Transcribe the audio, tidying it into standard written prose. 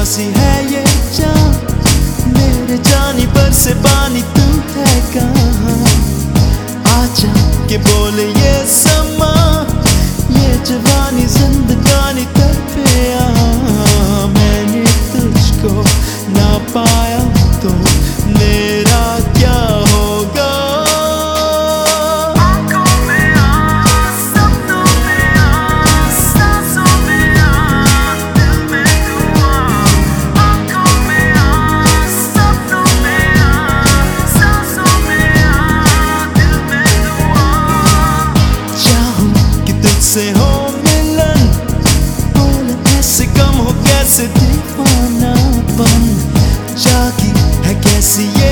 प्यासी है ये जान, मेरे जानी पर से पानी तू है कहाँ। आजा के बोले ये समा, ये जवानी जिंदगानी तड़पे यहाँ। मैंने तुझको ना पाया तो मेरा क्या होगा। से हो मिलन, बोल ऐसे कम हो कैसे दीवानापन। जागी है कैसी ये